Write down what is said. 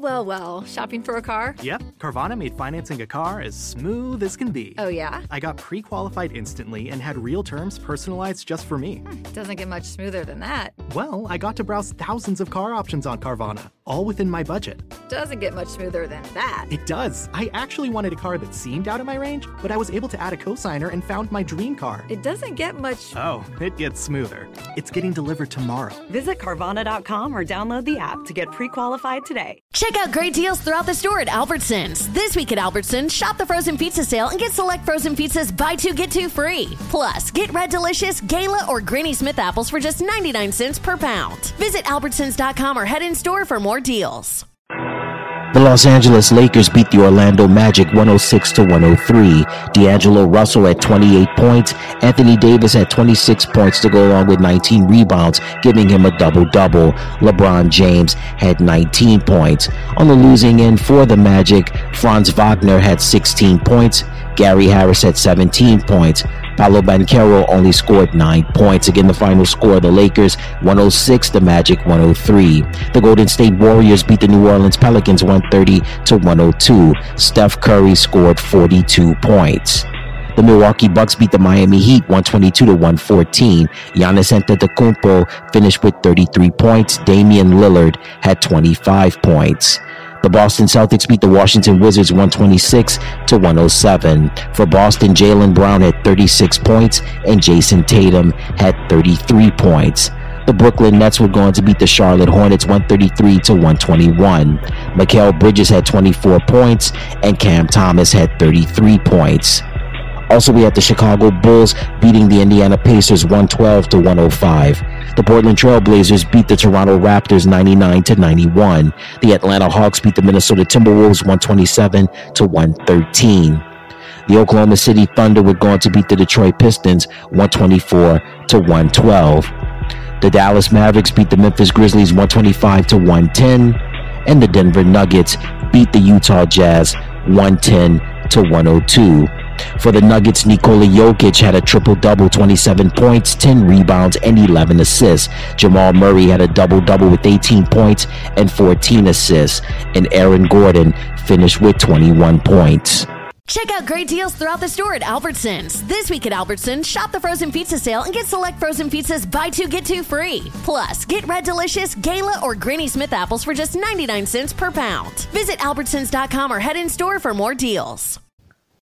Well. Shopping for a car? Yep, Carvana made financing a car as smooth as can be. Oh, yeah? I got pre-qualified instantly and had real terms personalized just for me. Doesn't get much smoother than that. Well, I got to browse thousands of car options on Carvana, all within my budget. Doesn't get much smoother than that. It does. I actually wanted a car that seemed out of my range, but I was able to add a cosigner and found my dream car. It doesn't get much... Oh, it gets smoother. It's getting delivered tomorrow. Visit Carvana.com or download the app to get pre-qualified today. Check out great deals throughout the store at Albertsons. This week at Albertsons, shop the frozen pizza sale and get select frozen pizzas buy two, get two free. Plus, get Red Delicious, Gala, or Granny Smith apples for just 99 cents per pound. Visit Albertsons.com or head in store for more deals. The Los Angeles Lakers beat the Orlando Magic 106-103. D'Angelo Russell had 28 points. Anthony Davis had 26 points to go along with 19 rebounds, giving him a double-double. LeBron James had 19 points. On the losing end for the Magic, Franz Wagner had 16 points. Gary Harris had 17 points. Paolo Banchero only scored 9 points. Again, the final score, the Lakers 106, the Magic 103. The Golden State Warriors beat the New Orleans Pelicans 130-102. Steph Curry scored 42 points. The Milwaukee Bucks beat the Miami Heat 122-114. Giannis Antetokounmpo finished with 33 points. Damian Lillard had 25 points. The Boston Celtics beat the Washington Wizards 126-107. For Boston, Jaylen Brown had 36 points and Jason Tatum had 33 points. The Brooklyn Nets were going to beat the Charlotte Hornets 133-121. Mikal Bridges had 24 points and Cam Thomas had 33 points. Also, we had the Chicago Bulls beating the Indiana Pacers 112-105. The Portland Trail Blazers beat the Toronto Raptors 99-91. The Atlanta Hawks beat the Minnesota Timberwolves 127-113. The Oklahoma City Thunder were going to beat the Detroit Pistons 124-112. The Dallas Mavericks beat the Memphis Grizzlies 125-110. And the Denver Nuggets beat the Utah Jazz 110-102. For the Nuggets, Nikola Jokic had a triple-double, 27 points, 10 rebounds, and 11 assists. Jamal Murray had a double-double with 18 points and 14 assists. And Aaron Gordon finished with 21 points. Check out great deals throughout the store at Albertsons. This week at Albertsons, shop the frozen pizza sale and get select frozen pizzas buy two, get two free. Plus, get Red Delicious, Gala, or Granny Smith apples for just 99 cents per pound. Visit Albertsons.com or head in store for more deals.